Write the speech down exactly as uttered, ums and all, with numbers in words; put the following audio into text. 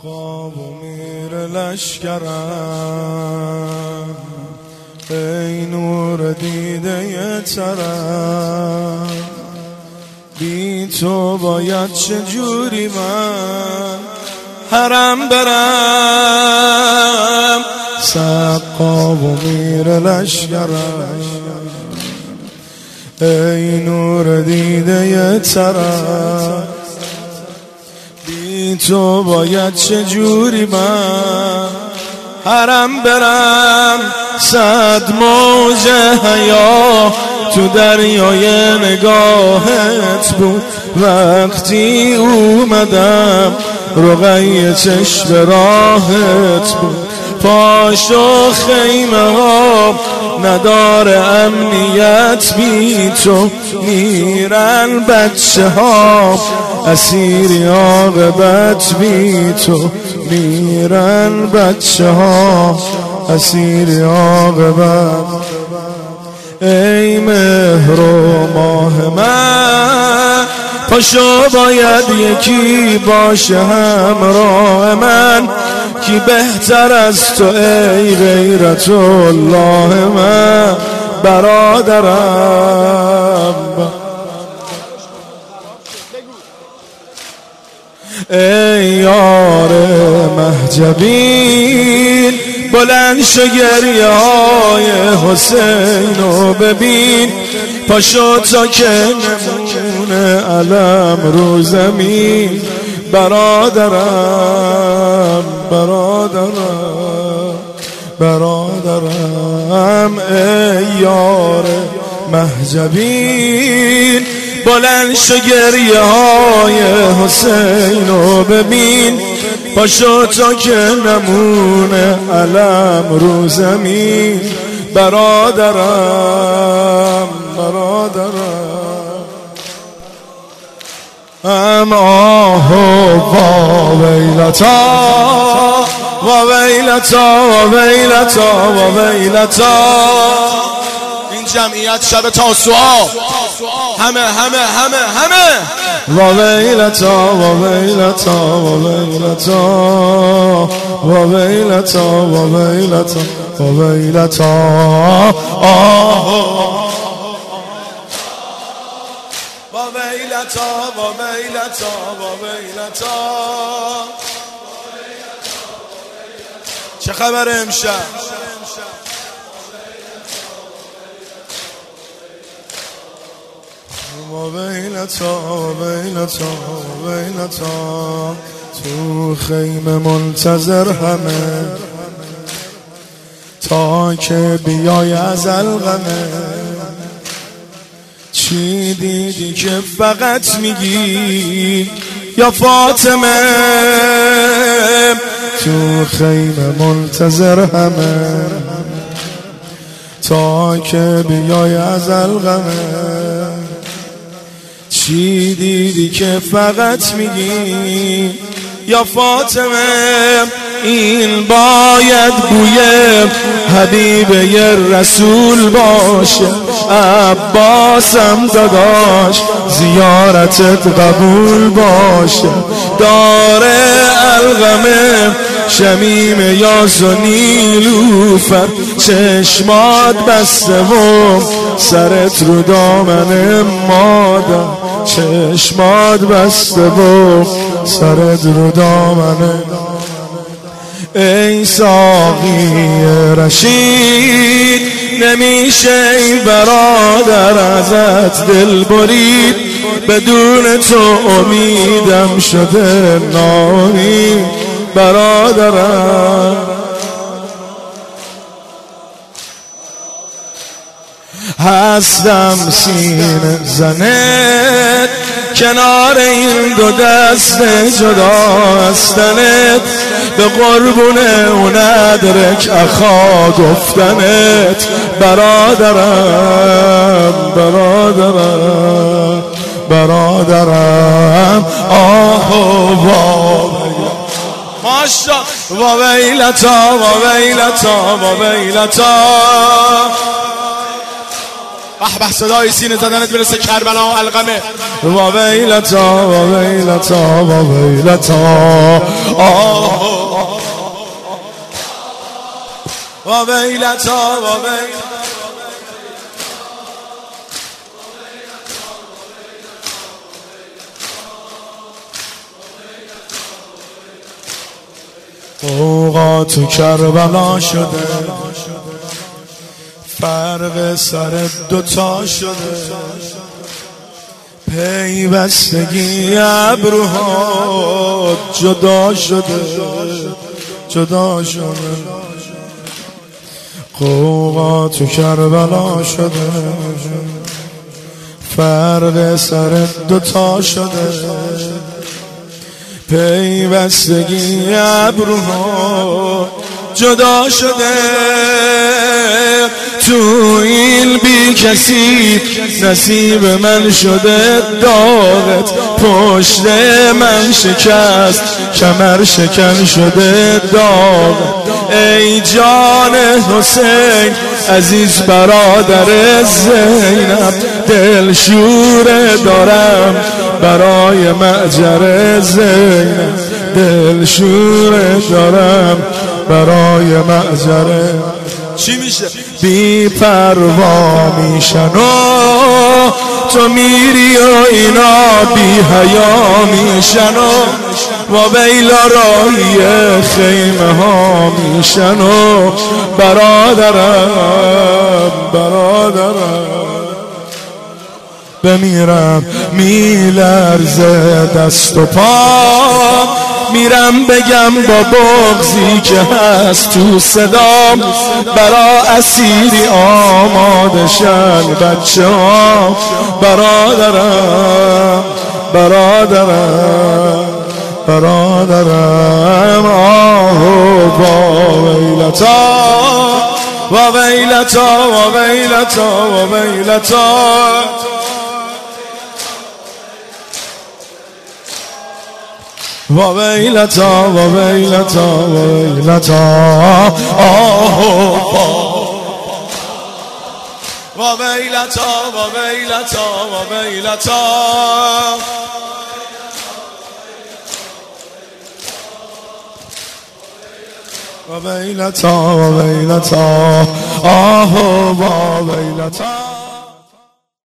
قاب و میر لشکرم، ای نور دیده ی ترم، بی تو باید چجوری من حرم برم. سقاب و میر لشکرم، ای نور دیده ی ترم، بی تو باید چجوری من حرم برم. صد موج حیا تو دریای نگاهت بود وقتی اومدم، رقیه چشم راهت بود. پاش و خیمه ها ندار امنیت، بی تو میرن بچه ها اسیری عاقبت، بی تو میرن بچه ها اسیری عاقبت. ای مهر و ماه من، پاشو باید یکی باشه همراه من، کی بهتر از تو ای غیرت الله من برادرم. ای یار مهجبین، بلند شو گریه های حسینو ببین، پاشو تا که نمونه علم رو زمین برادرم برادرم برادرم. ای یار مهجبین، بلند شو گریه های حسینو ببین، پاشو تا که نمونه علم رو زمین برادرم برادرم. ام آه و ویلتا و ویلتا و ویلتا و ویلتا. این جمعیت شب تاسوعا همه همه همه همه و ویلتا و ویلتا و ویلتا و ویلتا و ویلتا و ویلتا. آه و ویلتا و ویلتا و ویلتا. چه خبر امشب؟ و ویلتا و ویلتا و ویلتا. تو خیمه منتظر همه تا که بیای از الغمه، چی دیدی که فقط میگی یا فاطمه؟ تو خیمه منتظر همه تا که بیای از الغمه، چی دیدی که فقط میگی یا فاطمه؟ این باید بوی حبیب ی رسول باشه، عباسم داداش زیارتت قبول باشه. داره الغمه شمیم یاز و نیلوفر، چشمات بسته و سرت رو دامن مادر، چشمات بسته و سرت رو دامن. ای ساقی رشید، نمیشه ای برادر ازت دل برید، بدون تو امیدم شده نامید برادرم. هستم سینه زنت کنار این دو دست جدا هستنت، به قربون اون ادرک اخا گفتنت برادرم برادرم برادرم. آه و ماشا و ویلتا و ویلتا و ویلتا. به به صدای سینه زدنت برسه کربلا و علقمه. و ویلتا و ویلتا و ویلتا آه و ویلتا و ویلتا اوقات تو کربلا شده، فرق سر دوتا شده، پیوستگی ابروها جدا شده جدا شده. قوقا تو کربلا شده، فرق سر دوتا شده، پیوستگی ابروها جدا شده. تو این بی کسی نصیب من شده، داغت پشت من شکست، کمر شکن شده داغت. ای جان حسین عزیز برادر زینب، دل شوره دارم برای معجر زینب، دل شوره دارم برای معجر. چی میشه؟ بی پروا میشن و تو میری و اینا بی حیا میشن و و بیلا راهی خیمه ها میشن و برادرم برادرم بمیرم میلرزه دست و پا، میرم بگم با بغضی که هست تو صدام، برا اسیری آماده شن بچه ها. برادرم برادرم برادرم آهو با ویلتا و ویلتا و ویلتا و ویلتا و ویلتا و ویلتا و ویلتا آه و ویلتا و ویلتا و ویلتا و ویلتا و ویلتا آه و ویلتا.